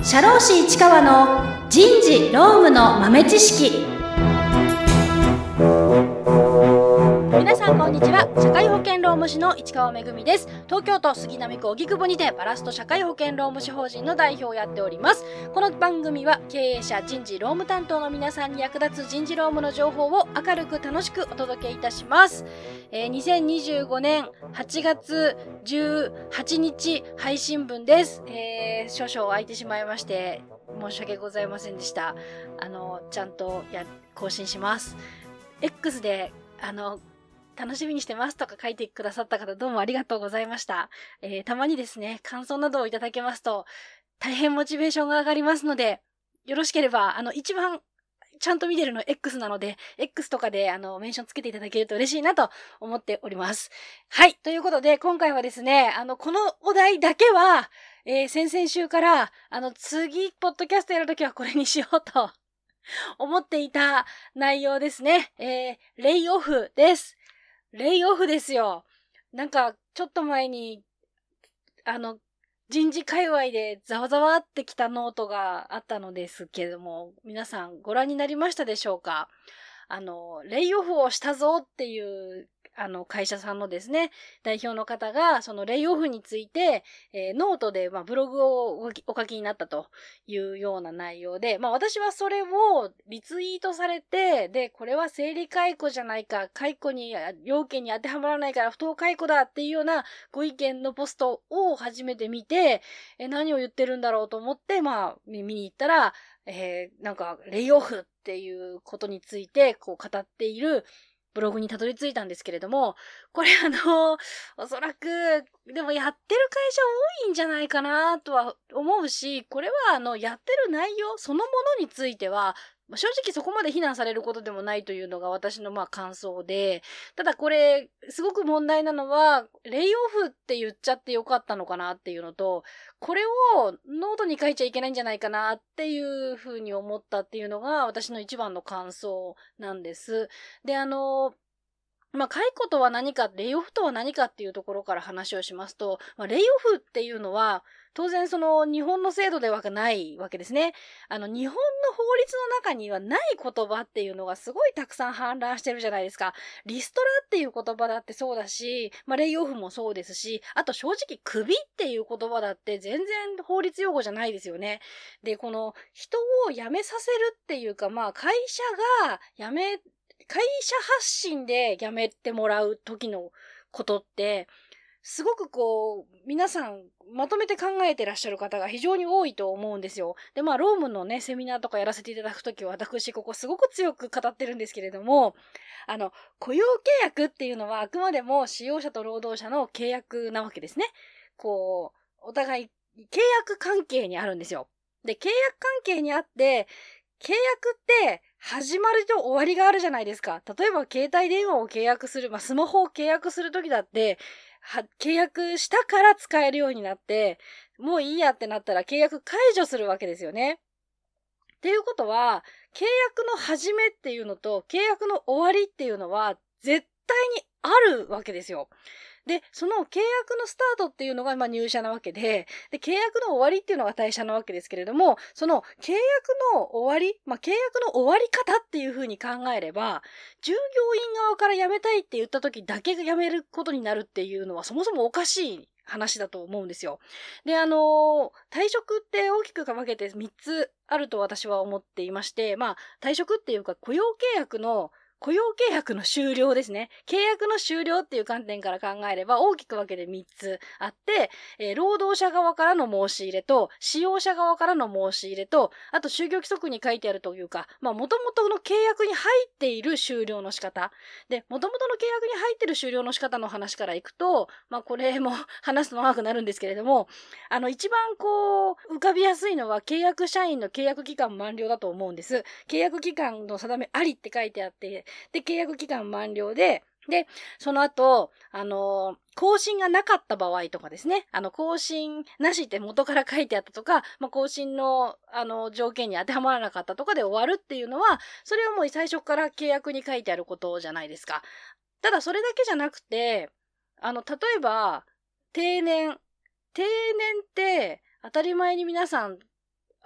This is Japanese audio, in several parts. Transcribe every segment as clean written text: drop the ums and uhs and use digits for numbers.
社労士市川の人事労務の豆知識。皆さんこんにちは。社会保険労務士の市川めぐみです。東京都杉並区荻窪にてバラスト社会保険労務士法人の代表をやっております。この番組は経営者、人事労務担当の皆さんに役立つ人事労務の情報を明るく楽しくお届けいたします。2025年8月18日配信分です。少々空いてしまいまして申し訳ございませんでした。ちゃんと更新します。X で楽しみにしてますとか書いてくださった方、どうもありがとうございました。たまにですね、感想などをいただけますと大変モチベーションが上がりますので、よろしければ一番ちゃんと見てるの X なので X とかでメンションつけていただけると嬉しいなと思っております。はい、ということで今回はですね、このお題だけは、先々週から次ポッドキャストやるときはこれにしようと思っていた内容ですね。レイオフです。レイオフですよ。なんかちょっと前に人事界隈でざわざわってきたノートがあったのですけれども、皆さんご覧になりましたでしょうか？レイオフをしたぞっていう会社さんのですね、代表の方がそのレイオフについて、ノートでブログをお書きになったというような内容で、私はそれをリツイートされて、でこれは生理解雇じゃないか、解雇に要件に当てはまらないから不当解雇だっていうようなご意見のポストを初めて見て、何を言ってるんだろうと思って見に行ったら、なんかレイオフっていうことについて語っているブログにたどり着いたんですけれども、これおそらくでもやってる会社多いんじゃないかなとは思うし、これはやってる内容そのものについては正直そこまで非難されることでもないというのが私の感想で、ただこれすごく問題なのはレイオフって言っちゃってよかったのかなっていうのと、これをノートに書いちゃいけないんじゃないかなっていうふうに思ったっていうのが私の一番の感想なんです。で解雇とは何か、レイオフとは何かっていうところから話をしますと、レイオフっていうのは、当然その日本の制度ではないわけですね。日本の法律の中にはない言葉っていうのがすごいたくさん氾濫してるじゃないですか。リストラっていう言葉だってそうだし、レイオフもそうですし、あと正直クビっていう言葉だって全然法律用語じゃないですよね。で、この人を辞めさせるっていうか、会社が会社発信で辞めてもらう時のことって、すごく皆さんまとめて考えてらっしゃる方が非常に多いと思うんですよ。で、労務のね、セミナーとかやらせていただくときは、私ここすごく強く語ってるんですけれども、雇用契約っていうのはあくまでも使用者と労働者の契約なわけですね。お互い契約関係にあるんですよ。で、契約関係にあって、契約って始まりと終わりがあるじゃないですか。例えば携帯電話を契約する、スマホを契約するときだって、契約したから使えるようになって、もういいやってなったら契約解除するわけですよね。っていうことは、契約の始めっていうのと契約の終わりっていうのは絶対にあるわけですよ。で、その契約のスタートっていうのが入社なわけで、契約の終わりっていうのが退社なわけですけれども、その契約の終わり、契約の終わり方っていう風に考えれば、従業員側から辞めたいって言った時だけ辞めることになるっていうのはそもそもおかしい話だと思うんですよ。で、退職って大きく分けて3つあると私は思っていまして、退職っていうか雇用契約の終了ですね。契約の終了っていう観点から考えれば大きく分けて3つあって、労働者側からの申し入れと、使用者側からの申し入れと、あと就業規則に書いてあるというか、元々の契約に入っている終了の仕方。で、元々の契約に入っている終了の仕方の話からいくと、これも話すと長くなるんですけれども、一番浮かびやすいのは契約社員の契約期間満了だと思うんです。契約期間の定めありって書いてあって、で、契約期間満了で、その後、更新がなかった場合とかですね、更新なしって元から書いてあったとか、更新の、条件に当てはまらなかったとかで終わるっていうのは、それはもう最初から契約に書いてあることじゃないですか。ただ、それだけじゃなくて、例えば、定年って、当たり前に皆さん、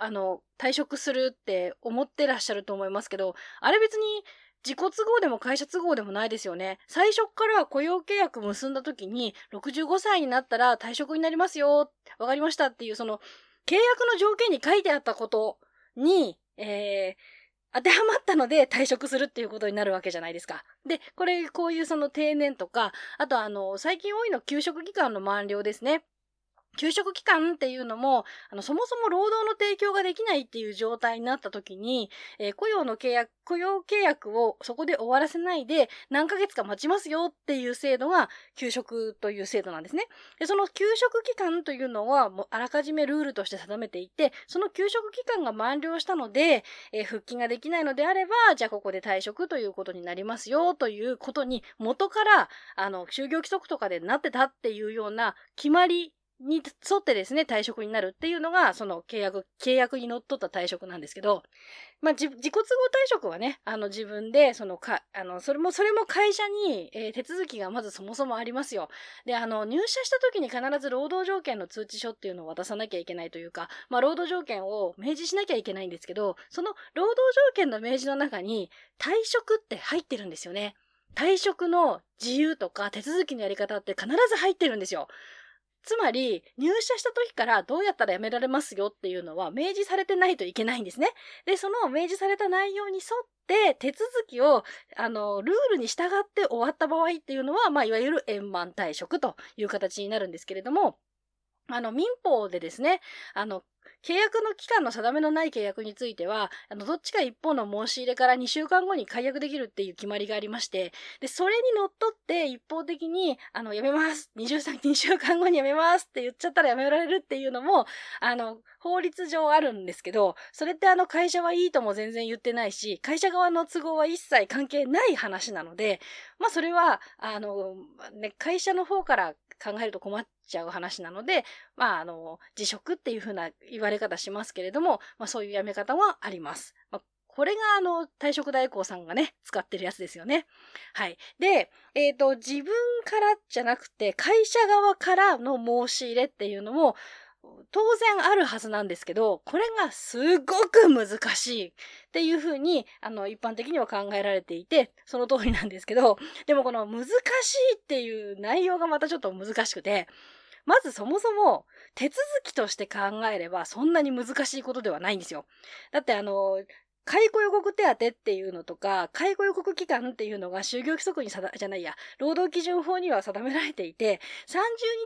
退職するって思ってらっしゃると思いますけど、あれ別に自己都合でも会社都合でもないですよね。最初から雇用契約結んだ時に、65歳になったら退職になりますよ、わかりましたっていう、その、契約の条件に書いてあったことに、当てはまったので退職するっていうことになるわけじゃないですか。で、こういうその定年とか、あと最近多いの休職期間の満了ですね。休職期間っていうのも、そもそも労働の提供ができないっていう状態になった時に、雇用契約をそこで終わらせないで何ヶ月か待ちますよっていう制度が休職という制度なんですね。で、その休職期間というのはもうあらかじめルールとして定めていて、その休職期間が満了したので、復帰ができないのであれば、じゃあここで退職ということになりますよということに元から就業規則とかでなってたっていうような決まりに沿ってですね、退職になるっていうのが、その契約にのっとった退職なんですけど、自己都合退職はね、自分で、それも会社に、手続きがまずそもそもありますよ。で、入社した時に必ず労働条件の通知書っていうのを渡さなきゃいけないというか、労働条件を明示しなきゃいけないんですけど、その労働条件の明示の中に、退職って入ってるんですよね。退職の自由とか手続きのやり方って必ず入ってるんですよ。つまり、入社した時からどうやったら辞められますよっていうのは明示されてないといけないんですね。で、その明示された内容に沿って手続きを、ルールに従って終わった場合っていうのは、いわゆる円満退職という形になるんですけれども、民法でですね、契約の期間の定めのない契約については、どっちか一方の申し入れから2週間後に解約できるっていう決まりがありまして、で、それにのっとって一方的に、辞めます。2週間後に辞めますって言っちゃったら辞められるっていうのも、法律上あるんですけど、それって会社はいいとも全然言ってないし、会社側の都合は一切関係ない話なので、それは、会社の方から考えると困っちゃう話なので、辞職っていう風な言われ方しますけれども、そういう辞め方はあります。これが退職代行さんがね、使ってるやつですよね。はい。で、自分からじゃなくて、会社側からの申し入れっていうのも、当然あるはずなんですけど、これがすごく難しいっていうふうに、一般的には考えられていて、その通りなんですけど、でもこの難しいっていう内容がまたちょっと難しくて、まずそもそも手続きとして考えればそんなに難しいことではないんですよ。だって解雇予告手当っていうのとか、解雇予告期間っていうのが就業規則に労働基準法には定められていて、30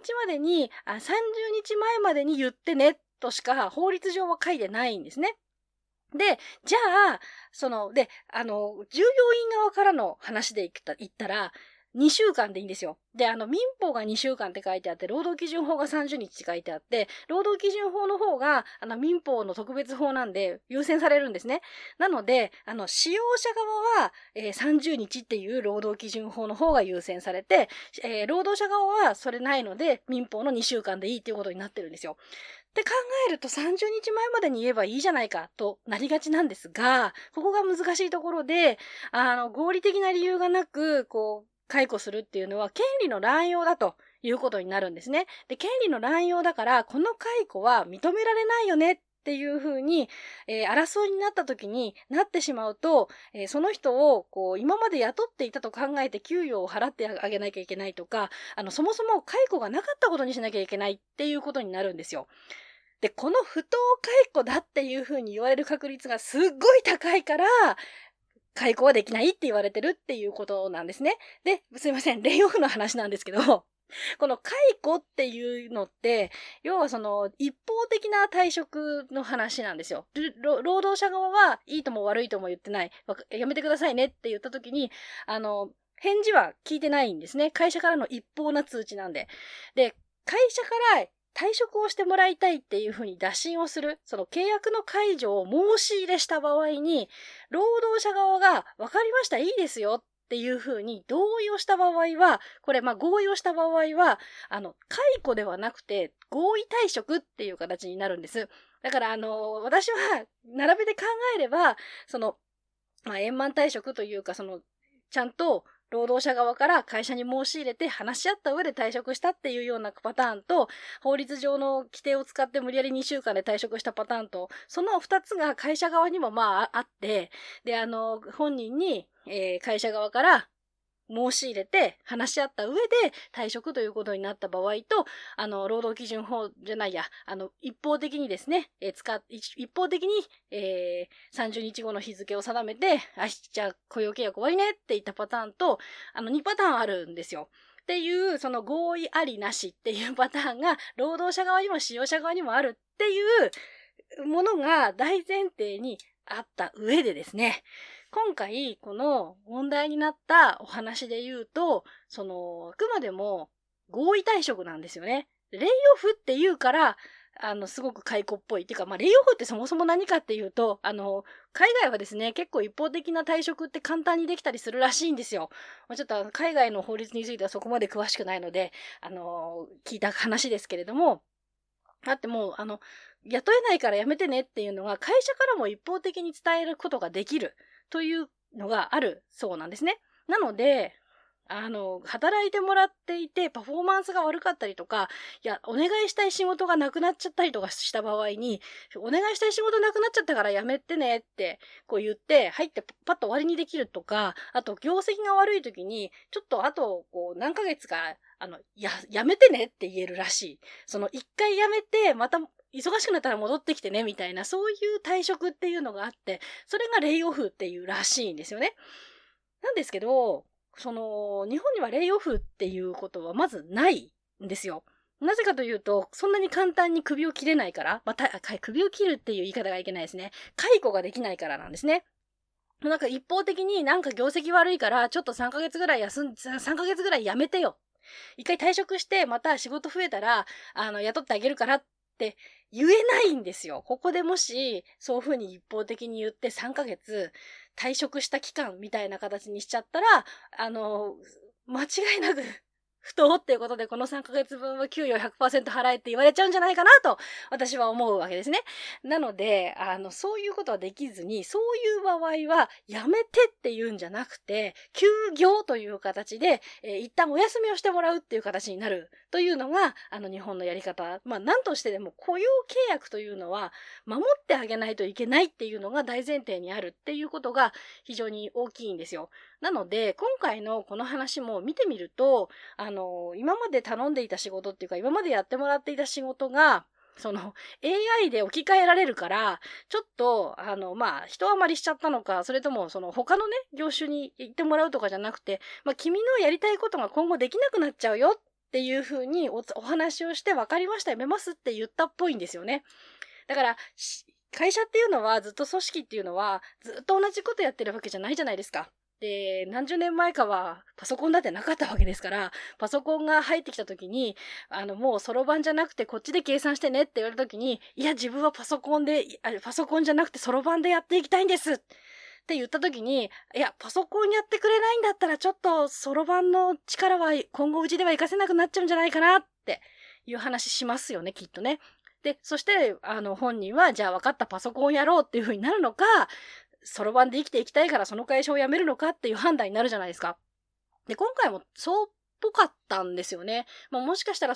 日前までに言ってね、としか法律上は書いてないんですね。で、じゃあ、従業員側からの話で言ったら、2週間でいいんですよ。で、民法が2週間って書いてあって、労働基準法が30日って書いてあって、労働基準法の方が、民法の特別法なんで優先されるんですね。なので、使用者側は、30日っていう労働基準法の方が優先されて、労働者側はそれないので、民法の2週間でいいっていうことになってるんですよ。って考えると30日前までに言えばいいじゃないかとなりがちなんですが、ここが難しいところで、合理的な理由がなく、解雇するっていうのは権利の乱用だということになるんですね。で、権利の乱用だから、この解雇は認められないよねっていうふうに、争いになった時になってしまうと、その人を今まで雇っていたと考えて給与を払ってあげなきゃいけないとか、そもそも解雇がなかったことにしなきゃいけないっていうことになるんですよ。で、この不当解雇だっていうふうに言われる確率がすっごい高いから、解雇はできないって言われてるっていうことなんですね。で、すいません、レイオフの話なんですけど、この解雇っていうのって、要はその一方的な退職の話なんですよ。労働者側はいいとも悪いとも言ってない。やめてくださいねって言った時に、返事は聞いてないんですね。会社からの一方な通知なんで。で、会社から退職をしてもらいたいっていうふうに打診をする、その契約の解除を申し入れした場合に、労働者側が分かりました、いいですよっていうふうに同意をした場合は、これ合意をした場合は、解雇ではなくて合意退職っていう形になるんです。だから私は並べて考えれば、円満退職というかちゃんと労働者側から会社に申し入れて話し合った上で退職したっていうようなパターンと、法律上の規定を使って無理やり2週間で退職したパターンと、その2つが会社側にもあって、で、本人に、会社側から申し入れて話し合った上で退職ということになった場合と、労働基準法じゃないや、一方的にですね、一方的に、30日後の日付を定めて、じゃあ雇用契約終わりねって言ったパターンと、2パターンあるんですよ。っていう、その合意ありなしっていうパターンが、労働者側にも使用者側にもあるっていうものが大前提にあった上でですね、今回、この問題になったお話で言うと、あくまでも合意退職なんですよね。レイオフって言うから、すごく解雇っぽい。っていうか、レイオフってそもそも何かっていうと、海外はですね、結構一方的な退職って簡単にできたりするらしいんですよ。ちょっと海外の法律についてはそこまで詳しくないので、聞いた話ですけれども、だってもう、雇えないから辞めてねっていうのが会社からも一方的に伝えることができるというのがあるそうなんですね。なので、働いてもらっていてパフォーマンスが悪かったりとか、お願いしたい仕事がなくなっちゃったりとかした場合に、お願いしたい仕事なくなっちゃったから辞めてねってこう言って、入ってパッと終わりにできるとか、あと業績が悪い時に、ちょっとあと何ヶ月か、辞めてねって言えるらしい。一回辞めて、また忙しくなったら戻ってきてね、みたいな、そういう退職っていうのがあって、それがレイオフっていうらしいんですよね。なんですけど、日本にはレイオフっていうことはまずないんですよ。なぜかというと、そんなに簡単に首を切れないから、首を切るっていう言い方がいけないですね。解雇ができないからなんですね。なんか一方的になんか業績悪いから、ちょっと3ヶ月ぐらい3ヶ月ぐらいやめてよ。一回退職して、また仕事増えたら、雇ってあげるからって言えないんですよ。ここでもし、そういう風に一方的に言って3ヶ月退職した期間みたいな形にしちゃったら、間違いなく不当っていうことでこの3ヶ月分は給与 100% 払えって言われちゃうんじゃないかなと私は思うわけですね。なので、そういうことはできずに、そういう場合はやめてって言うんじゃなくて、休業という形で、一旦お休みをしてもらうっていう形になるというのが、日本のやり方。何としてでも雇用契約というのは守ってあげないといけないっていうのが大前提にあるっていうことが非常に大きいんですよ。なので、今回のこの話も見てみると、今まで頼んでいた仕事っていうか、今までやってもらっていた仕事が、AI で置き換えられるから、ちょっと、人余りしちゃったのか、それとも、他のね、業種に行ってもらうとかじゃなくて、君のやりたいことが今後できなくなっちゃうよっていう風にお話をして、分かりました、やめますって言ったっぽいんですよね。だから、会社っていうのは、ずっと組織っていうのは、ずっと同じことやってるわけじゃないじゃないですか。で、何十年前かはパソコンだってなかったわけですから、パソコンが入ってきた時に、もうそろばんじゃなくてこっちで計算してねって言われた時に、いや、自分はパソコンじゃなくてそろばんでやっていきたいんですって言った時に、いや、パソコンやってくれないんだったらちょっとそろばんの力は今後うちでは活かせなくなっちゃうんじゃないかなっていう話しますよね、きっとね。で、そして、本人は、じゃあ分かったパソコンをやろうっていう風になるのか、そろばんで生きていきたいからその会社を辞めるのかっていう判断になるじゃないですか。で、今回もそうっぽかったんですよね。もしかしたら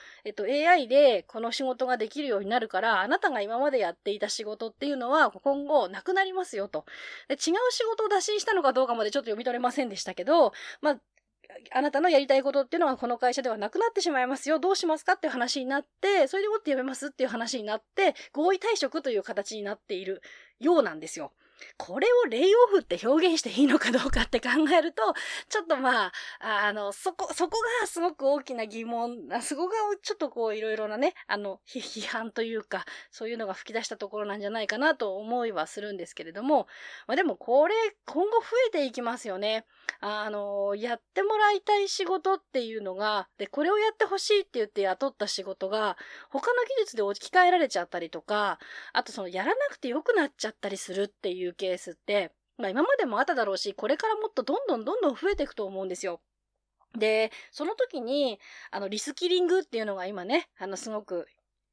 AI でこの仕事ができるようになるから、あなたが今までやっていた仕事っていうのは今後なくなりますよと。で、違う仕事を打診したのかどうかまでちょっと読み取れませんでしたけど、あなたのやりたいことっていうのはこの会社ではなくなってしまいますよ。どうしますかっていう話になって、それでもって辞めますっていう話になって、合意退職という形になっているようなんですよ。これをレイオフって表現していいのかどうかって考えると、ちょっとそこがすごく大きな疑問、そこがちょっといろいろなね、批判というか、そういうのが吹き出したところなんじゃないかなと思いはするんですけれども、でもこれ、今後増えていきますよね。やってもらいたい仕事っていうのが、で、これをやってほしいって言って雇った仕事が、他の技術で置き換えられちゃったりとか、あとやらなくてよくなっちゃったりするっていうケースって、今までもあっただろうし、これからもっとどんどん増えていくと思うんですよ。で、その時に、リスキリングっていうのが今ね、すごく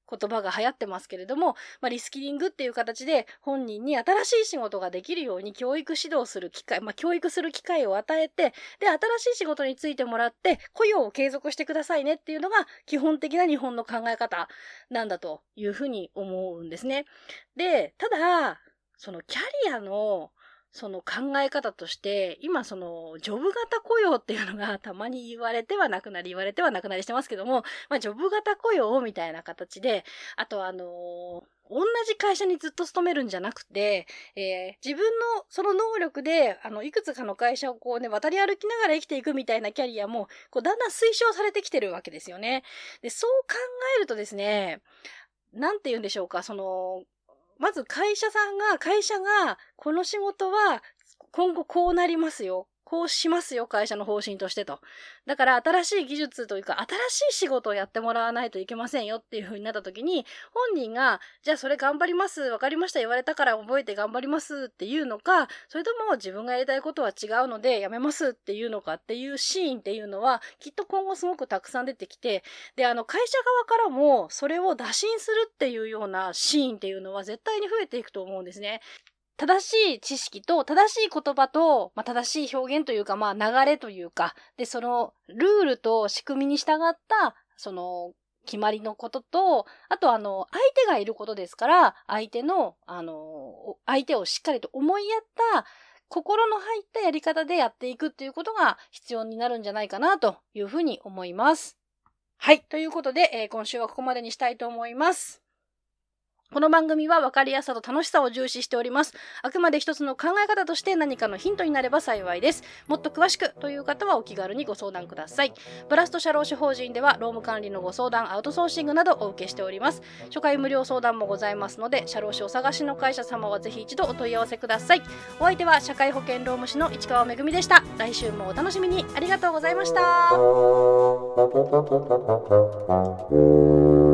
言葉が流行ってますけれども、リスキリングっていう形で本人に新しい仕事ができるように教育指導する機会、教育する機会を与えて、で、新しい仕事に就いてもらって雇用を継続してくださいねっていうのが基本的な日本の考え方なんだというふうに思うんですね。で、ただ、そのキャリアのその考え方として、今そのジョブ型雇用っていうのがたまに言われてはなくなりしてますけども、ジョブ型雇用みたいな形で、あと同じ会社にずっと勤めるんじゃなくて、自分のその能力で、いくつかの会社を渡り歩きながら生きていくみたいなキャリアも、だんだん推奨されてきてるわけですよね。で、そう考えるとですね、なんて言うんでしょうか、まず会社が、この仕事は今後こうなりますよ。こうしますよ、会社の方針としてと。だから新しい技術というか、新しい仕事をやってもらわないといけませんよっていう風になった時に、本人が、じゃあそれ頑張ります、わかりました、言われたから覚えて頑張りますっていうのか、それとも自分がやりたいことは違うのでやめますっていうのかっていうシーンっていうのは、きっと今後すごくたくさん出てきて、で、会社側からもそれを打診するっていうようなシーンっていうのは絶対に増えていくと思うんですね。正しい知識と正しい言葉と、正しい表現というか、流れというか、で、そのルールと仕組みに従った、その決まりのことと、あと相手がいることですから、相手をしっかりと思いやった心の入ったやり方でやっていくっていうことが必要になるんじゃないかなというふうに思います。はい。ということで、今週はここまでにしたいと思います。この番組は分かりやすさと楽しさを重視しております。あくまで一つの考え方として何かのヒントになれば幸いです。もっと詳しくという方はお気軽にご相談ください。ブラスト社労士法人では労務管理のご相談、アウトソーシングなどお受けしております。初回無料相談もございますので、社労士お探しの会社様はぜひ一度お問い合わせください。お相手は社会保険労務士の市川めぐみでした。来週もお楽しみに。ありがとうございました。